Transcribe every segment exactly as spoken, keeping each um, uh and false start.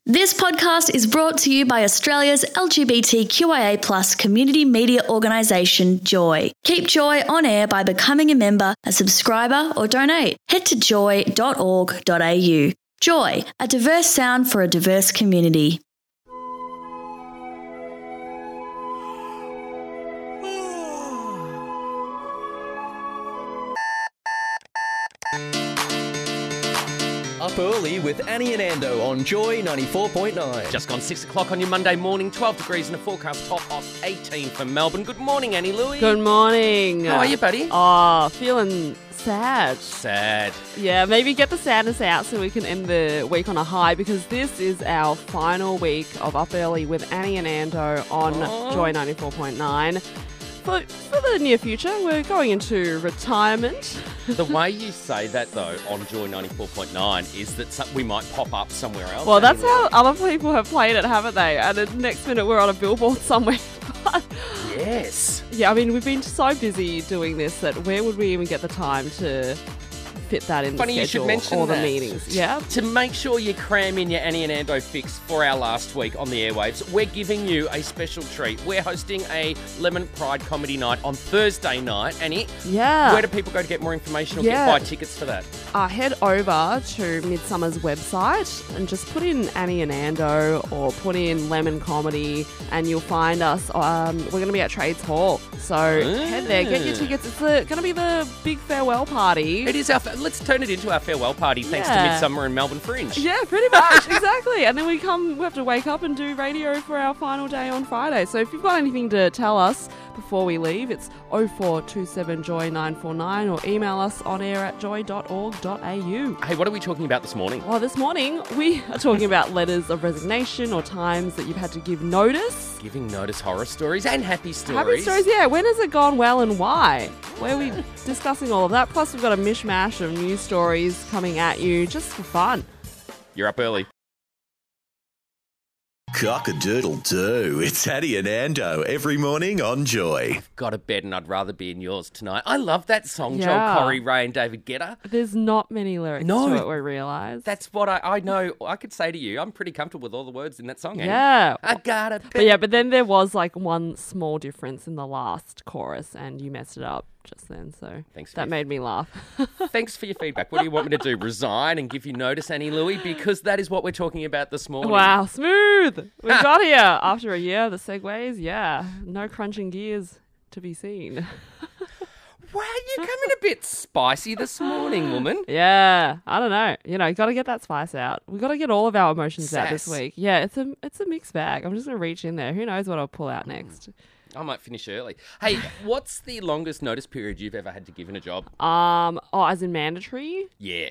This podcast is brought to you by Australia's L G B T Q I A plus community media organisation, Joy. Keep Joy on air by becoming a member, a subscriber or donate. Head to joy dot org dot a u. Joy, a diverse sound for a diverse community. Up early with Annie and Ando on Joy ninety-four point nine. Just gone six o'clock on your Monday morning, twelve degrees and a forecast top of eighteen for Melbourne. Good morning, Annie Louie. Good morning. How are you, buddy? Oh, feeling sad. Sad. Yeah, maybe get the sadness out so we can end the week on a high, because this is our final week of Up Early with Annie and Ando on Oh. Joy ninety-four point nine. For, for the near future, we're going into retirement. The way you say that, though, on Joy ninety-four point nine is that some, we might pop up somewhere else. Well, that's Annie how other people have played it, haven't they? And the next minute we're on a billboard somewhere. But Yes. yeah, I mean, we've been so busy doing this that where would we even get the time to fit that in Funny the you should schedule mention or the that. meetings? Yeah. To make sure you cram in your Annie and Ando fix for our last week on the airwaves, we're giving you a special treat. We're hosting a Lemon Pride comedy night on Thursday night. Annie, Yeah. where do people go to get more information or Yeah. get buy tickets for that? Uh, head over to Midsummer's website and just put in Annie and Ando or put in Lemon Comedy and you'll find us. Um, we're going to be at Trades Hall. So head there, get your tickets. It's going to be the big farewell party. It is our. Let's turn it into our farewell party thanks to Yeah. Midsummer and Melbourne Fringe. Yeah, pretty much, exactly. And then we come, we have to wake up and do radio for our final day on Friday. So if you've got anything to tell us before we leave, it's oh four two seven joy nine four nine or email us on air at joy dot org dot a u. Hey, what are we talking about this morning? Well, this morning we are talking about letters of resignation or times that you've had to give notice. Giving notice horror stories and happy stories. Happy stories, yeah. When has it gone well and why? Where are we discussing all of that? Plus, we've got a mishmash of news stories coming at you just for fun. You're up early. Cock-a-doodle-doo. It's Annie and Ando every morning on Joy. Got a bed and I'd rather be in yours tonight. I love that song, Yeah. Joel Corey, Ray and David Guetta. There's not many lyrics No. to it, we realise. That's what I, I know. I could say to you, I'm pretty comfortable with all the words in that song, Annie. Yeah. I got a bed. But yeah, but then there was like one small difference in the last chorus and you messed it up just then, so Thanks for that your- made me laugh. Thanks for your feedback. What do you want me to do? Resign and give you notice, Annie Louie? Because that is what we're talking about this morning. Wow, smooth! We got here after a year. The segues, yeah, no crunching gears to be seen. Wow, you're coming a bit spicy this morning, woman. Yeah, I don't know. You know, got to get that spice out. We got to get all of our emotions out this Sass. week. Yeah, it's a it's a mixed bag. I'm just gonna reach in there. Who knows what I'll pull out next? I might finish early. Hey, what's the longest notice period you've ever had to give in a job? Um, oh, as in mandatory. Yeah.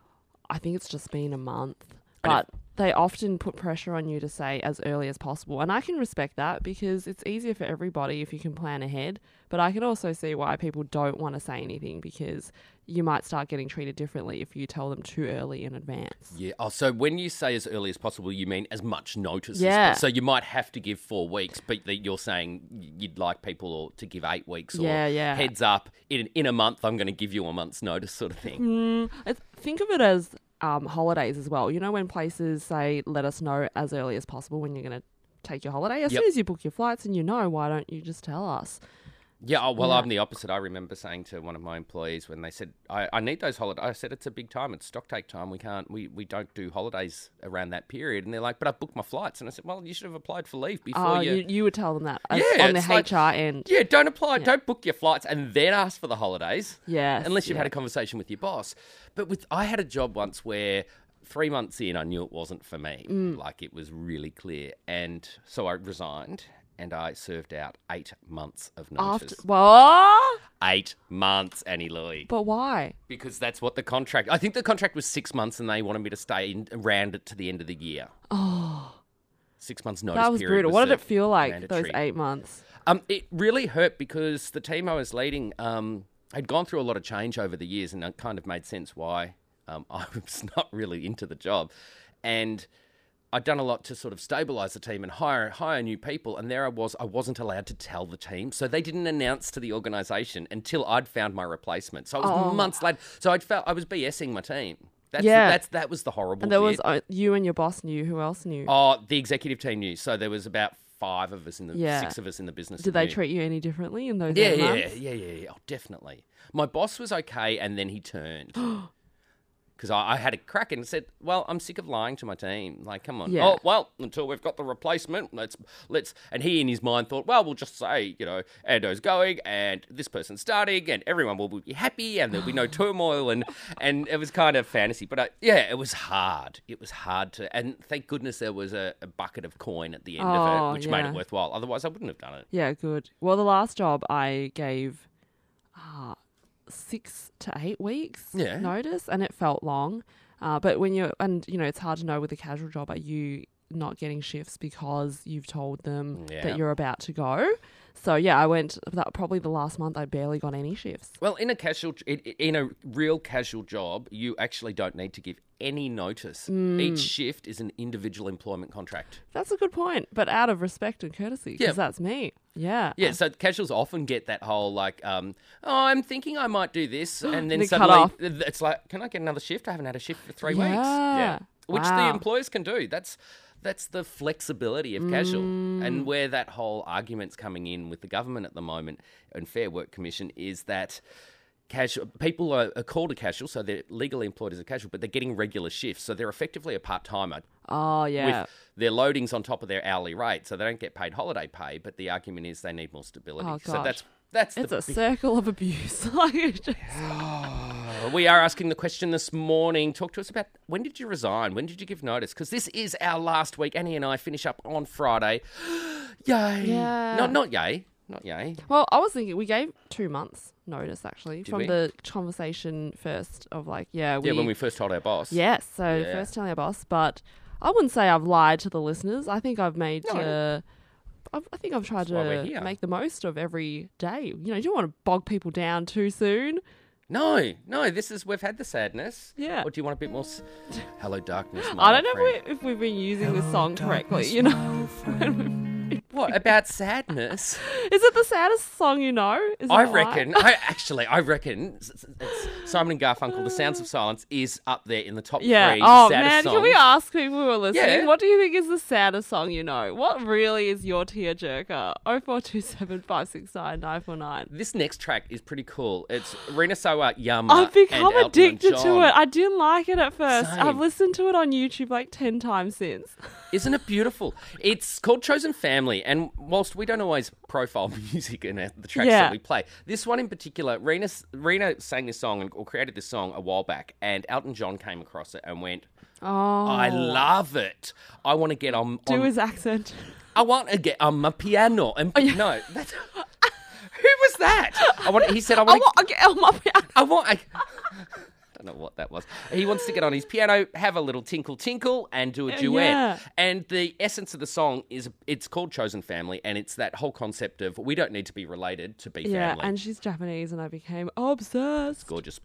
I think it's just been a month, I know. but they often put pressure on you to say as early as possible. And I can respect that because it's easier for everybody if you can plan ahead. But I can also see why people don't want to say anything because you might start getting treated differently if you tell them too early in advance. Yeah. Oh, so when you say as early as possible, you mean as much notice Yeah. as possible. So you might have to give four weeks, but that you're saying you'd like people to give eight weeks or Yeah, yeah. heads up, in, in a month, I'm going to give you a month's notice sort of thing. I think of it as um, holidays as well. You know, when places say, let us know as early as possible when you're going to take your holiday. As Yep. soon as you book your flights and you know, why don't you just tell us? Yeah, oh, well, Yeah. I'm the opposite. I remember saying to one of my employees when they said, I, I need those holidays. I said, it's a big time. It's stock take time. We can't, we, we don't do holidays around that period. And they're like, but I've booked my flights. And I said, well, you should have applied for leave before Oh, you... you, you would tell them that as- Yeah, on the it's like- H R end. Yeah, don't apply. Don't book your flights and then ask for the holidays. Yes, Unless you've yeah. had a conversation with your boss. But with I had a job once where three months in, I knew it wasn't for me. Mm. Like, it was really clear. And so I resigned and I served out eight months of After, notice. what? Eight months, Annie Louie. But why? Because that's what the contract... I think the contract was six months and they wanted me to stay in, around it to the end of the year. Oh, Six months notice that was period brutal. What did it served feel like, mandatory. those eight months? Um, it really hurt because the team I was leading um, had gone through a lot of change over the years, and it kind of made sense why um, I was not really into the job. And I'd done a lot to sort of stabilise the team and hire hire new people, and there I was, I wasn't allowed to tell the team. So they didn't announce to the organisation until I'd found my replacement. So it was Oh. months later. So I'd felt I was BSing my team. That's Yeah. that's that was the horrible And there was bit. uh, you and your boss knew. Who else knew? Oh, the executive team knew. So there was about five of us in the Yeah. six of us in the business. Did that they knew. treat you any differently in those Yeah, eight yeah, months? yeah, yeah, yeah. Oh, definitely. My boss was okay, and then he turned. Because I, I had a crack and said, "Well, I'm sick of lying to my team. Like, come on. Yeah. Oh, well, until we've got the replacement, let's let's." And he, in his mind, thought, "Well, we'll just say, you know, Ando's going, and this person's starting, and everyone will be happy, and there'll be no turmoil." And and it was kind of fantasy, but I, yeah, it was hard. It was hard to, and thank goodness there was a, a bucket of coin at the end of Oh, it, which made yeah. it worthwhile. Otherwise, I wouldn't have done it. Yeah, good. Well, the last job I gave uh, six to eight weeks Yeah. notice, and it felt long. Uh, but when you're, and you know, it's hard to know with a casual job, are you not getting shifts because you've told them Yeah. that you're about to go? So yeah, I went, that probably the last month I barely got any shifts. Well, in a casual, in- in a real casual job, you actually don't need to give any notice. Mm. Each shift is an individual employment contract. That's a good point, but out of respect and courtesy, because Yeah. that's me. Yeah. Yeah, so casuals often get that whole like, um, oh, I'm thinking I might do this, and then They cut suddenly off. it's like, can I get another shift? I haven't had a shift for three Yeah. weeks. Yeah, which the Wow. employers can do. That's that's the flexibility of casual, Mm. and where that whole argument's coming in with the government at the moment and Fair Work Commission is that. Casual people are, are called a casual, so they're legally employed as a casual, but they're getting regular shifts, so they're effectively a part timer Oh, yeah. with their loadings on top of their hourly rate, so they don't get paid holiday pay. But the argument is they need more stability. Oh, so gosh. that's that's It's the a big- circle of abuse. Like, it's just- We are asking the question this morning. Talk to us about when did you resign? When did you give notice? Because this is our last week. Annie and I finish up on Friday. Yay! Yeah. Not not yay. Not yay. Well, I was thinking we gave two months notice actually from we? the conversation first of like, yeah, we, Yeah, when we first told our boss. yes, so Yeah. first telling our boss, but I wouldn't say I've lied to the listeners. I think I've made, No. uh, I've, I think I've tried That's why we're to here. make the most of every day. You know, you don't want to bog people down too soon. No, no. This is we've had the sadness. Yeah. Or do you want a bit more? S- Hello, darkness. My I don't old know friend. if, we, if we've been using this song correctly. You know, What about sadness? is it the saddest song you know? Is it I not? reckon. I actually, I reckon s- s- it's Simon and Garfunkel. The Sounds of Silence is up there in the top Yeah. three Oh saddest man, songs. can we ask people who are listening? Yeah. What do you think is the saddest song you know? What really is your tearjerker? Oh four two seven five six nine nine four nine. This next track is pretty cool. It's Rina Sawa Yama. I've become and Elton addicted to John. it. I didn't like it at first. Same. I've listened to it on YouTube like ten times since. Isn't it beautiful? It's called Chosen Family, and whilst we don't always profile music in our- the tracks Yeah. that we play, this one in particular, Rena, Rena sang this song and, or created this song a while back, and Elton John came across it and went, Oh, I love it. I want to get on... do on his accent. I want to get on my piano. And Oh, yeah. No, that's... Who was that? I want. He said, I I want to... want to get on my piano. I want... I, don't know what that was. He wants to get on his piano, have a little tinkle tinkle, and do a Uh, duet. yeah. And the essence of the song is it's called Chosen Family, and it's that whole concept of we don't need to be related to be Yeah, family. and she's Japanese, and I became obsessed. Gorgeous.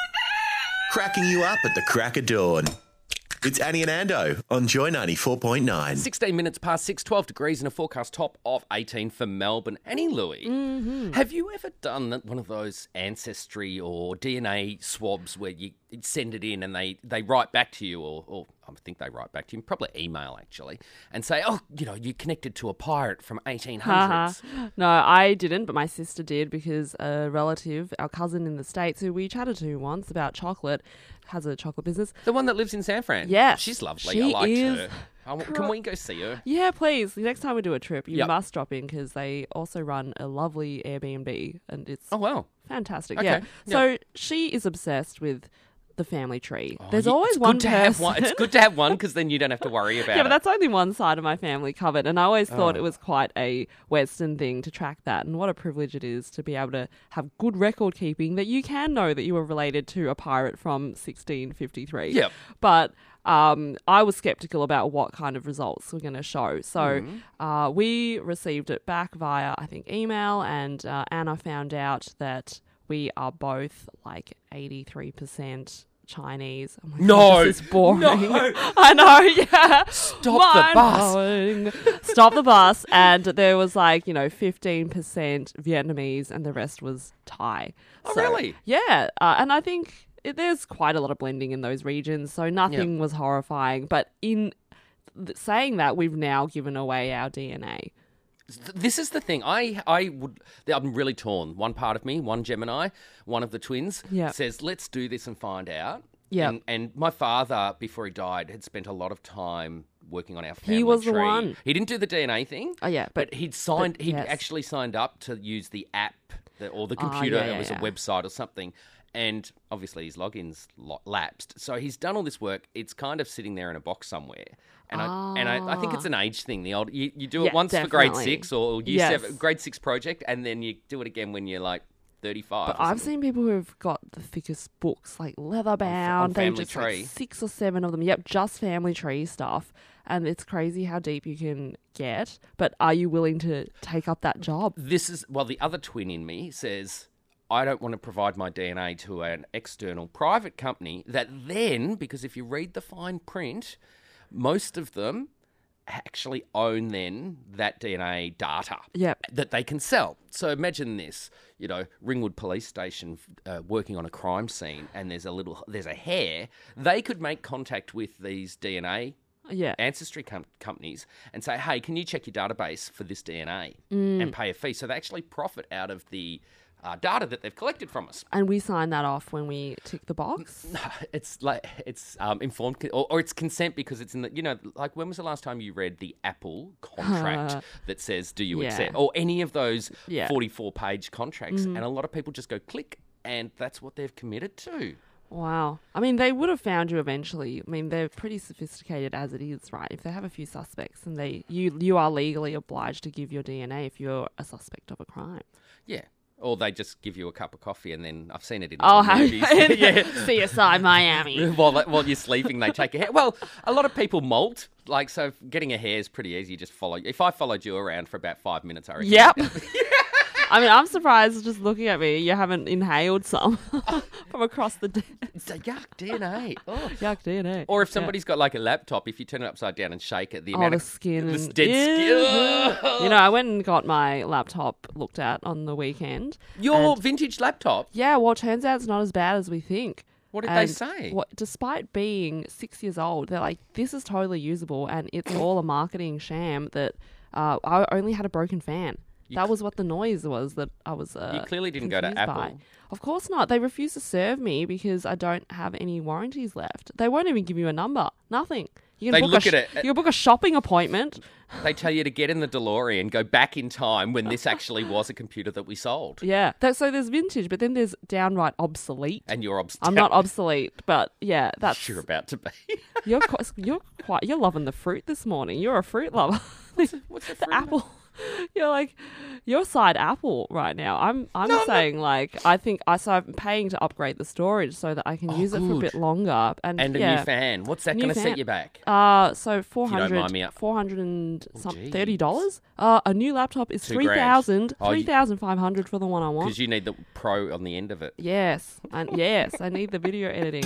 Cracking you up at the crack of dawn. It's Annie and Ando on Joy ninety-four point nine. sixteen minutes past six, twelve degrees and a forecast top of eighteen for Melbourne. Annie Louie, Mm-hmm. have you ever done that- one of those ancestry or D N A swabs where you send it in and they, they write back to you, or, or I think they write back to you, probably email actually, and say, oh, you know, you connected to a pirate from eighteen hundreds. Haha. No, I didn't, but my sister did because a relative, our cousin in the States, who we chatted to once about chocolate, has a chocolate business. The one that lives in San Fran. Yes, She's lovely. she I liked is her. I w- can we go see her? Yeah, please. The next time we do a trip, you Yep. must drop in because they also run a lovely Airbnb and it's Oh, wow. fantastic. Okay. Yeah. Yep. So she is obsessed with the family tree. There's Oh, You- always it's one good to person. have one. It's good to have one because then you don't have to worry about Yeah, it. but that's only one side of my family covered. And I always thought Oh. it was quite a Western thing to track that. And what a privilege it is to be able to have good record keeping that you can know that you were related to a pirate from sixteen fifty-three. Yep. But um, I was skeptical about what kind of results were going to show. So Mm-hmm. uh, we received it back via, I think, email. And uh, Anna found out that we are both like eighty-three percent Chinese. Oh my No. God, this is boring. No. I know, yeah. Stop the bus. Mind-blowing. Stop the bus. And there was like, you know, fifteen percent Vietnamese and the rest was Thai. Oh, So, really? Yeah. Uh, and I think it, there's quite a lot of blending in those regions, so nothing Yeah. was horrifying. But in th- saying that, we've now given away our D N A. This is the thing. I I would. I'm really torn. One part of me, one Gemini, one of the twins, Yeah. says, "Let's do this and find out." Yeah. And, and my father, before he died, had spent a lot of time working on our family He was the tree. one. He didn't do the D N A thing. Oh, yeah, but, but- he'd signed. but he'd yes. actually signed up to use the app, the, or the Ah, computer. yeah, yeah, it was yeah. a website or something. And obviously his logins lo- lapsed. So he's done all this work. It's kind of sitting there in a box somewhere. And I and I, I think it's an age thing. The old you, you do it Yeah, once for grade definitely. six or year Yes. seven, grade six project, and then you do it again when you're like thirty-five. But or I've something. seen people who've got the thickest books, like leather bound. They Family just like Tree. six or seven of them. Yep, just family tree stuff. And it's crazy how deep you can get. But are you willing to take up that job? This is well, the other twin in me says, I don't want to provide my D N A to an external private company that then, because if you read the fine print, most of them actually own then that D N A data Yep. that they can sell. So imagine this, you know, Ringwood Police Station uh, working on a crime scene and there's a little, there's a hair. They could make contact with these D N A Yeah. ancestry com- companies and say, hey, can you check your database for this D N A Mm. and pay a fee? So they actually profit out of the uh, data that they've collected from us. And we sign that off when we tick the box. It's like it's um, informed con- or, or it's consent because it's in the, you know, like when was the last time you read the Apple contract that says, do you Yeah. accept, or any of those Yeah. forty-four page contracts? And a lot of people just go click and that's what they've committed to. Wow. I mean, they would have found you eventually. I mean, they're pretty sophisticated as it is, right? If they have a few suspects and they you you are legally obliged to give your D N A if you're a suspect of a crime. Yeah. Or they just give you a cup of coffee and then I've seen it in Oh, the have movies. yeah. C S I Miami. while, while you're sleeping, they take a hair. Well, a lot of people molt. Like, so getting a hair is pretty easy. You just follow. If I followed you around for about five minutes, I reckon. Yep. I mean, I'm surprised just looking at me, you haven't inhaled some from across the desk. It's a yuck D N A. Oh. Yuck, D N A. Or if Yeah. somebody's got like a laptop, if you turn it upside down and shake it, the Oh, amount the of skin. the and- dead Ew. skin. You know, I went and got my laptop looked at on the weekend. Your and- vintage laptop. Yeah, well, it turns out it's not as bad as we think. What did they And say? What, despite being six years old, they're like, this is totally usable and it's all a marketing sham that uh, I only had a broken fan. That was what the noise was that I was uh, You clearly didn't go to confused by. Apple. Of course not. They refuse to serve me because I don't have any warranties left. They won't even give you a number. Nothing. You They can book look a at it- You can book a shopping appointment. They tell you to get in the DeLorean, go back in time when this actually was a computer that we sold. Yeah. That, so there's vintage, but then there's downright obsolete. And you're obsessed. I'm not obsolete, but yeah, that's You're about to be. you're quite, you're quite you're loving the fruit this morning. You're a fruit lover. What's the the fruit? apple. You're like you're side apple right now. I'm I'm saying like I think I so I'm paying to upgrade the storage so that I can use it for a good. bit longer. And, And a yeah. new fan. What's that New going to set fan. you back? Uh, so four you don't hundred, mind me up. four hundred and some geez. thirty dollars. Uh, a new laptop is Two three grand. thousand, Oh, you- three thousand five hundred for the one I want. Because you need the pro on the end of it. Yes, and yes, I need the video editing.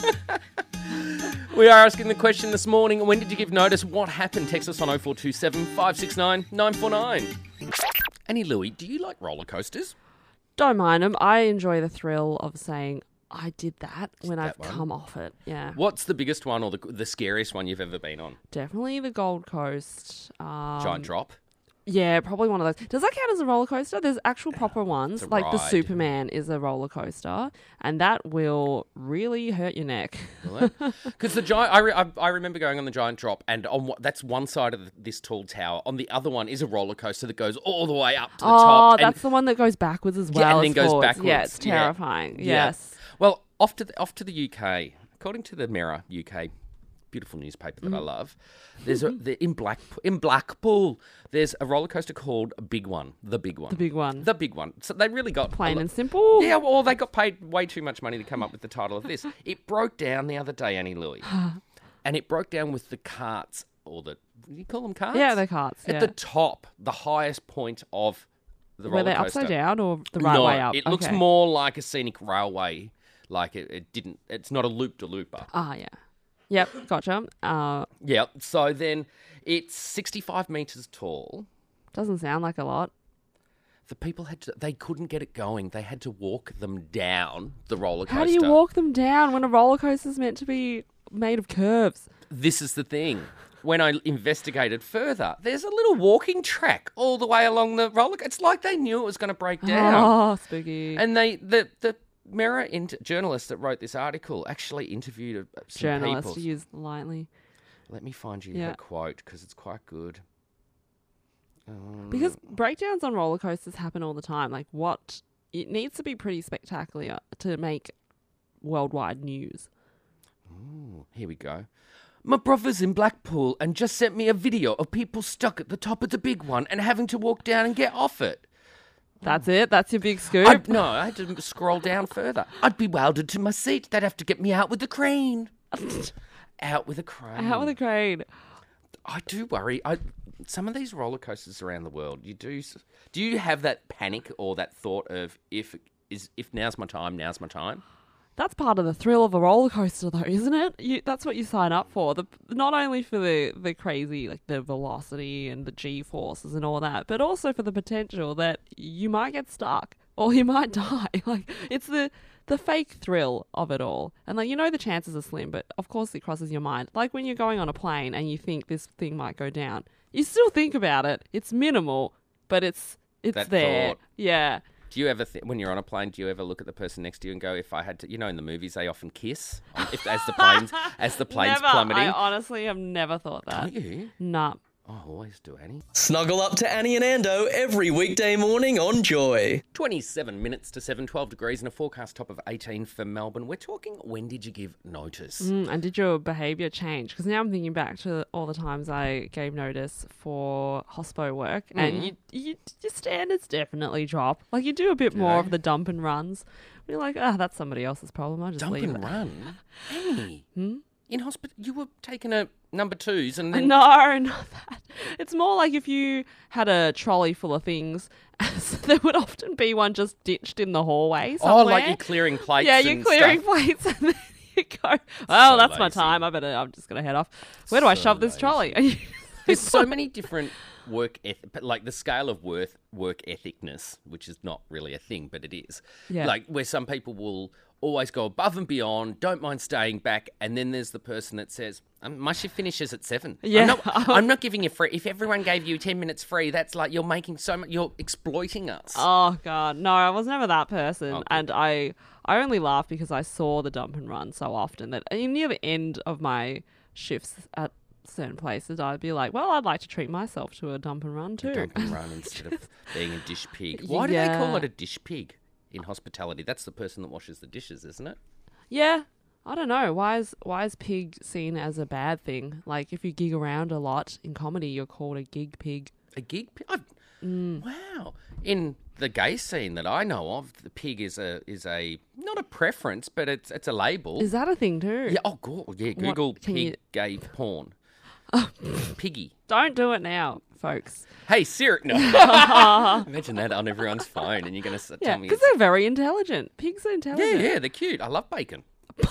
We are asking the question this morning, when did you give notice? What happened? Text us on oh four two seven, five six nine, nine four nine. Annie Louie, do you like roller coasters? Don't mind them. I enjoy the thrill of saying I did that when that I've one? come off it. Yeah, What's the biggest one or the, the scariest one you've ever been on? definitely the Gold Coast. Um, Giant drop? Yeah, probably one of those. Does that count as a roller coaster? There's actual proper ones. a Like the ride. Superman is a roller coaster, and that will really hurt your neck. Because the giant, I, re, I, I remember going on the giant drop, and on what, that's one side of the, this tall tower. On the other one is a roller coaster that goes all the way up to the Oh, top. and- that's the one that goes backwards as well. Yeah, and as then goes forwards. backwards. Yeah, it's Yeah. terrifying. Yeah. Yes. Well, off to the, off to the U K. According to the Mirror U K, beautiful newspaper Mm. that I love. There's a the, in Black in Blackpool. There's a roller coaster called Big One, the Big One, The big one. the Big One. So they really got a Plain lo- and simple. Yeah, well, they got paid way too much money to come up with the title of this. It broke down the other day, Annie Louie, and it broke down with the carts or the do you call them carts? Yeah, they're carts. At Yeah. the top, the highest point of the Were roller they coaster. upside down or the right no, way up? it looks Okay. more like a scenic railway. Like it, it didn't. It's not a loop de looper. Ah, yeah. Yep, gotcha. Uh, Yeah. So then, it's sixty-five meters tall, doesn't sound like a lot. The people had to, they couldn't get it going. They had to walk them down the roller coaster. How do you walk them down when a roller coaster is meant to be made of curves? This is the thing. When I investigated further, there's a little walking track all the way along the roller coaster. It's like they knew it was going to break down. Oh, spooky. And they, the, the Mirror inter- journalist that wrote this article actually interviewed some Journalist, people. to use lightly. Let me find you Yeah. her quote because it's quite good. Um, Because breakdowns on roller coasters happen all the time. Like, what? It needs to be pretty spectacular to make worldwide news. ooh, here we go. My brother's in Blackpool and just sent me a video of people stuck at the top of the big one and having to walk down and get off it. That's it? That's your big scoop? I'd, no, I had to scroll down further. I'd be welded to my seat. They'd have to get me out with the crane. Out with a crane. Out with a crane. I do worry. I some of these roller coasters around the world. You do. Do you have that panic or that thought of if is if now's my time? Now's my time. That's part of the thrill of a roller coaster, though, isn't it? You, that's what you sign up for. The, not only for the, the crazy, like the velocity and the G-forces and all that, but also for the potential that you might get stuck or you might die. Like, it's the the fake thrill of it all. And, like, you know the chances are slim, but of course it crosses your mind. Like when you're going on a plane and you think this thing might go down. You still think about it. It's minimal, but it's it's That there. thought. Yeah. Do you ever, th- when you're on a plane, do you ever look at the person next to you and go, "If I had to," you know, in the movies they often kiss um, if, as the planes as the plane's Never. plummeting. I honestly have never thought that. Don't you? Nah. Oh, I always do, Annie. Snuggle up to Annie and Ando every weekday morning on Joy. twenty-seven minutes to seven, twelve degrees and a forecast top of eighteen for Melbourne. We're talking, when did you give notice? Mm, and did your behaviour change? Because now I'm thinking back to all the times I gave notice for hospo work, and you, you, your standards definitely drop. Like, you do a bit more they? of the dump and runs. You're like, ah, that's somebody else's problem. I'll just Dump leave and it. run? Annie, in hospital, you were taking a number twos and then... No, not that. It's more like if you had a trolley full of things, there would often be one just ditched in the hallway somewhere. Oh, like you're clearing plates Yeah, and you're clearing stuff. plates and then you go, well, So that's my lazy. time. I better, I'm just going to head off. Where do I So shove this lazy. trolley? There's so many different work ethic, but like the scale of worth, work ethicness, which is not really a thing, but it is. Yeah. Like where some people will always go above and beyond, don't mind staying back, and then there's the person that says, um, "My shift finishes at seven. Yeah. I'm not, I'm not giving you free. If everyone gave you ten minutes free, that's like you're making so much. You're exploiting us." Oh, God. No, I was never that person. Oh, good. and I I only laugh because I saw the dump and run so often that near the end of my shifts at certain places, I'd be like, well, I'd like to treat myself to a dump and run too. Dump and run instead of being a dish pig. Why do they call Yeah. it a dish pig in hospitality? That's the person that washes the dishes, isn't it? Yeah. I don't know. Why is why is pig seen as a bad thing? Like, if you gig around a lot in comedy, you're called a gig pig. A gig pig? I've- Wow. In the gay scene that I know of, the pig is a is a not a preference, but it's it's a label. Is that a thing too? yeah. Oh, God. Yeah. Google can pig you- gay porn. Piggy. Don't do it now, folks. Hey Siri. No. Imagine that on everyone's phone, and you're going to Yeah, tell me. because It's... they're very intelligent. Pigs are Yeah, intelligent. yeah. They're cute. I love bacon.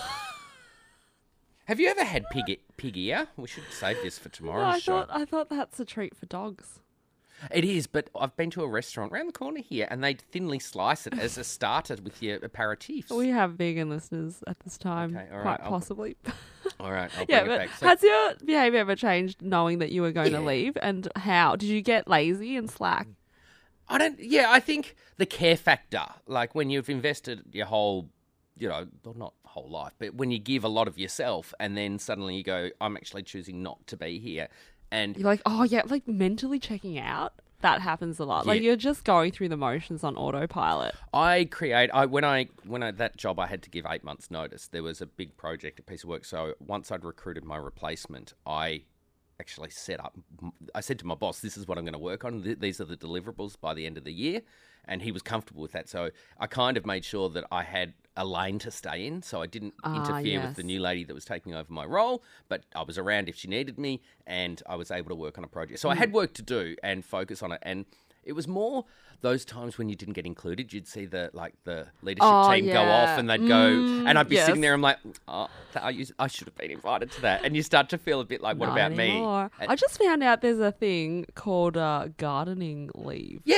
Have you ever had pig pig ear? We should save this for No, tomorrow's I show. thought I thought that's a treat for dogs. It is, but I've been to a restaurant around the corner here, and they thinly slice it as a starter with your aperitifs. We have vegan listeners at this time, Okay, all right, quite I'll- possibly. All right, I'll yeah, bring it but back. So, has your behaviour ever changed knowing that you were going Yeah. to leave? And how? Did you get lazy and slack? I don't. Yeah, I think the care factor, like when you've invested your whole, you know, well, not whole life, but when you give a lot of yourself, and then suddenly you go, "I'm actually choosing not to be here," and You're like, oh yeah, like mentally checking out. That happens a lot. Like, Yeah. you're just going through the motions on autopilot. I create. I when I when I that job I had to give eight months notice. There was a big project, a piece of work. So once I'd recruited my replacement, I actually set up. I said to my boss, "This is what I'm going to work on. Th- These are the deliverables by the end of the year," and he was comfortable with that. So I kind of made sure that I had a lane to stay in, so I didn't Ah, interfere with yes. the new lady that was taking over my role. But I was around if she needed me, and I was able to work on a project. So I had work to do and focus on it, and it was more those times when you didn't get included. You'd see the like the leadership Oh, team go yeah. off, and they'd go, Mm, and I'd be yes. sitting there. I'm like, oh, th- I, used, I should have been invited to that. And you start to feel a bit like, what Not about anymore. me? And- I just found out there's a thing called uh, gardening leave. yes,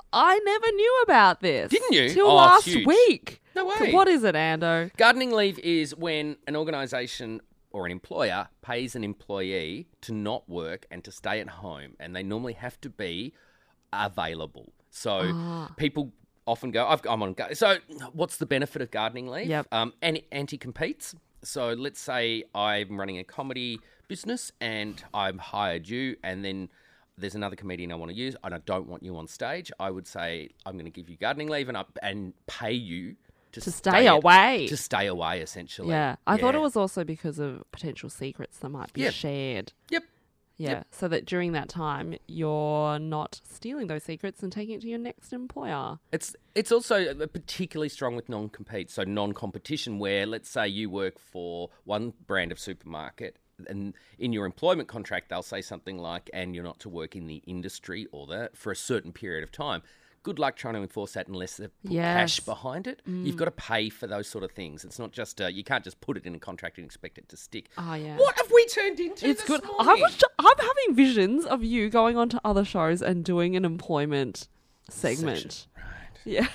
I never knew about this. Didn't you? Till Oh, last huge. week. No So way. what is it, Ando? Gardening leave is when an organisation or an employer pays an employee to not work and to stay at home, and they normally have to be available. So Ah. people often go, I've, I'm on go. So what's the benefit of gardening leave? Yep. Um, and anti-competes. So let's say I'm running a comedy business and I've hired you, and then there's another comedian I want to use and I don't want you on stage. I would say I'm going to give you gardening leave and, I, and pay you to, To stay away. To stay away, essentially. Yeah. I thought Yeah. it was also because of potential secrets that might be Yeah. shared. Yep. Yeah. Yep. So that during that time, you're not stealing those secrets and taking it to your next employer. It's it's also particularly strong with non-compete, so non-competition, where let's say you work for one brand of supermarket, and in your employment contract they'll say something like, and you're not to work in the industry or that for a certain period of time. Good luck trying to enforce that unless they put cash Yes. behind it. You've got to pay for those sort of things. It's not just, uh, you can't just put it in a contract and expect it to stick. Oh, yeah. What have we turned into It's this good. I morning? was, I'm having visions of you going on to other shows and doing an employment segment. Section. Right. Yeah.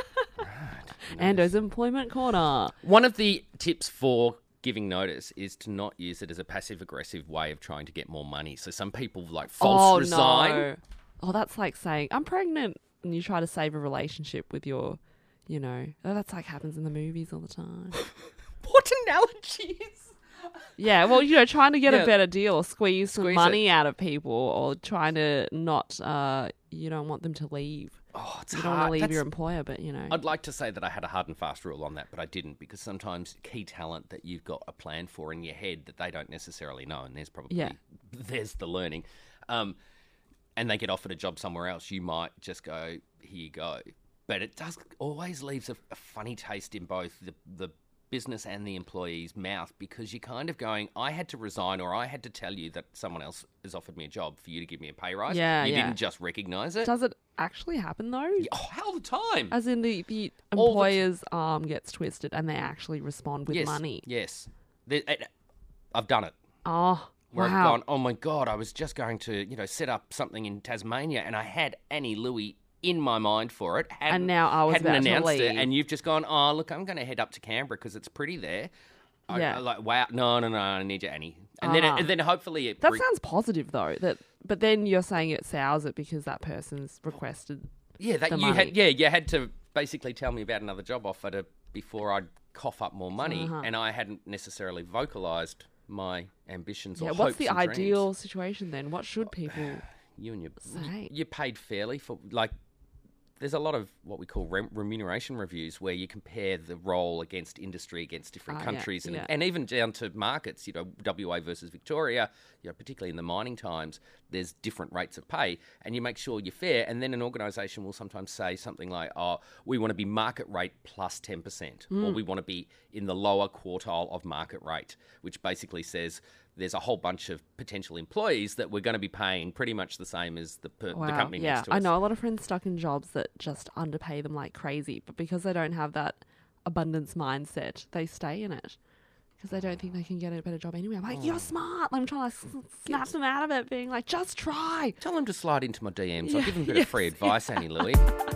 Ando's Employment Corner. One of the tips for giving notice is to not use it as a passive-aggressive way of trying to get more money. So some people like false oh, resign. No. Oh, that's like saying, I'm pregnant, and you try to save a relationship with your, you know, oh, that's like happens in the movies all the time. What analogies? Yeah, well, you know, trying to get Yeah. a better deal or squeeze some Squeeze money out of people, or trying to not, uh, you don't want them to leave. Oh, it's You don't want hard. to leave That's- your employer, but, you know. I'd like to say that I had a hard and fast rule on that, but I didn't, because sometimes key talent that you've got a plan for in your head that they don't necessarily know, and there's probably Yeah. there's the learning, um, and they get offered a job somewhere else, you might just go, here you go. But it does always leaves a, a funny taste in both the the business and the employee's mouth, because you're kind of going, I had to resign, or I had to tell you that someone else has offered me a job for you to give me a pay rise. Yeah, you yeah. didn't just recognise it. Does it actually happen, though? Oh, all the time. As in the, the All the employer's arm gets twisted and they actually respond with yes, money. Yes. There- it- I've done it. Oh, Where I've wow. gone, oh my God, I was just going to, you know, set up something in Tasmania, and I had Annie Louie in my mind for it. Hadn't, now I was hadn't about to announced it, leave. and you've just gone, oh, look, I'm going to head up to Canberra because it's pretty there. I, Yeah. I like, wow, no, no, no, I need you, Annie. And then, Ah. it, and then hopefully it. That bring- sounds positive, though. That, But then you're saying it sours it because that person's requested. yeah, that the you money. had, yeah, you had to basically tell me about another job offer to before I'd cough up more money, Uh-huh. and I hadn't necessarily vocalised my ambitions or Yeah, hopes what's the and dreams. ideal situation then? What should people You and your say? you're paid fairly for, like, there's a lot of what we call rem- remuneration reviews where you compare the role against industry, against different Ah, yeah, countries, and, yeah. and even down to markets, you know, W A versus Victoria, you know, particularly in the mining times, there's different rates of pay, and you make sure you're fair, and then an organisation will sometimes say something like, oh, we want to be market rate plus ten percent, Hmm. or we want to be in the lower quartile of market rate, which basically says there's a whole bunch of potential employees that we're going to be paying pretty much the same as the, per, Wow. the company yeah, next to us. I know a lot of friends stuck in jobs that just underpay them like crazy, but because they don't have that abundance mindset, they stay in it because they don't think they can get a better job anyway. I'm like, Oh. you're smart. I'm trying to s- snap them out of it, being like, just try. Tell them to slide into my D Ms. I'll Yeah, give them a bit yes, of free advice, Annie Louie.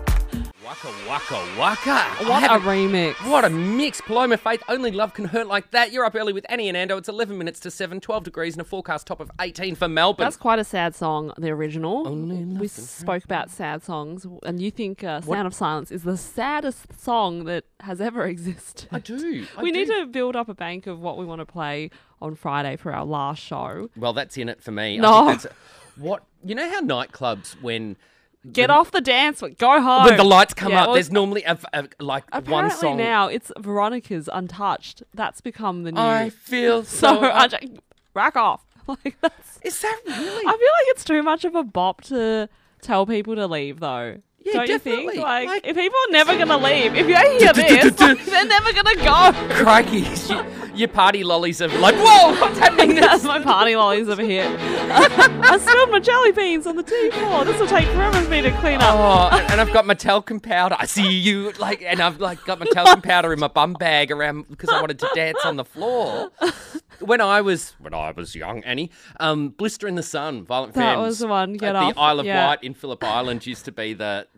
Waka, waka, waka. I What a haven't- remix. What a mix. Paloma Faith, only love can hurt like that. You're up early with Annie and Ando. It's eleven minutes to seven, twelve degrees and a forecast top of eighteen for Melbourne. That's quite a sad song, the original. Only love we can spoke about sad songs, and you think uh, Sound of Silence is the saddest song that has ever existed. I do. I we do. need to build up a bank of what we want to play on Friday for our last show. Well, that's in it for me. No. I think that's what, you know how nightclubs, when Get off the dance floor. Go home. when the lights come Yeah, up, well, there's normally a, a, like one apparently song. now it's Veronica's Untouched. That's become the new. I feel so so. I just, rack off. Like that's. Is that really? I feel like it's too much of a bop to tell people to leave, though. Yeah, Don't you definitely. think? Like, Like- if people are never going to leave, if you hear this, like, they're never going to go. Crikey, your, your party lollies are like, whoa, what's happening? That's my party lollies over here. I spilled my jelly beans on the tea floor. This will take forever for me to clean up. Oh, and, and I've got my talcum powder. I see you, like, and I've like got my talcum powder in my bum bag around because I wanted to dance on the floor. When I was when I was young, Annie, um, Blister in the Sun, Violent That Femmes. was the one. Get at off. the Isle of Yeah. Wight in Phillip Island used to be the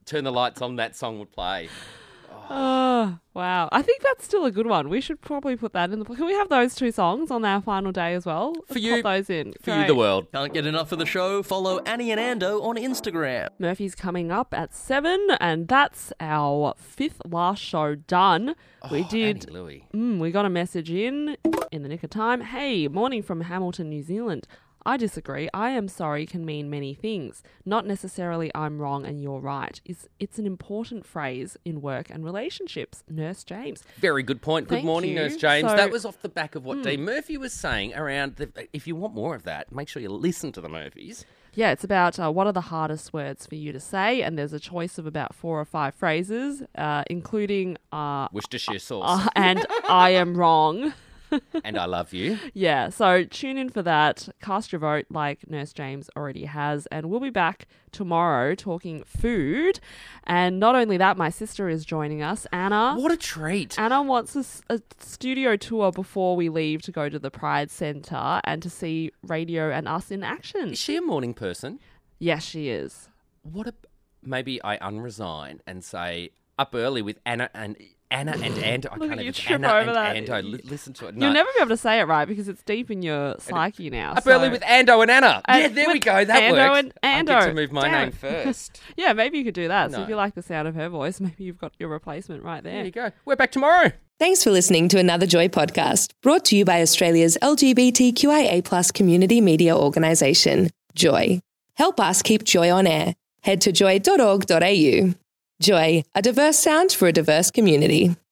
turn the lights on, that song would play. Oh, wow. I think that's still a good one. We should probably put that in the... Can we have those two songs on our final day as well? Let's For you. pop those in. For Great. you, the world. Can't get enough of the show? Follow Annie and Ando on Instagram. Murphy's coming up at seven, and that's our fifth last show done. we Oh, did... Annie Louie. Mm, we got a message in in the nick of time. Hey, morning from Hamilton, New Zealand. I disagree. I am sorry can mean many things. Not necessarily I'm wrong and you're right. It's, it's an important phrase in work and relationships. Nurse James. Very good point. Good Thank morning, you. Nurse James. So- that was off the back of what Dean Murphy was saying around the, if you want more of that, make sure you listen to the Murphys. Yeah, it's about uh, what are the hardest words for you to say, and there's a choice of about four or five phrases, uh, including uh, Worcestershire sauce. uh, and I am wrong. And I love you. Yeah, so tune in for that. Cast your vote like Nurse James already has. And we'll be back tomorrow talking food. And not only that, my sister is joining us, Anna. What a treat. Anna wants a, s- a studio tour before we leave to go to the Pride Centre and to see Radio and Us in action. Is she a morning person? Yes, she is. What a... Maybe I unresign and say up early with Anna and... Anna and Ando. I Look can't at you even... trip Anna over and that. Ando. Li- listen to it. You'll No. never be able to say it right because it's deep in your psyche now. Up so- early with Ando and Anna. And yeah, there we with go. That Ando works. and I Ando. get to move my Damn name it. first. Yeah, maybe you could do that. So No. if you like the sound of her voice, maybe you've got your replacement right there. There you go. We're back tomorrow. Thanks for listening to another Joy podcast, brought to you by Australia's L G B T Q I A plus community media organisation, Joy. Help us keep Joy on air. Head to joy dot org dot a u. Joy, a diverse sound for a diverse community.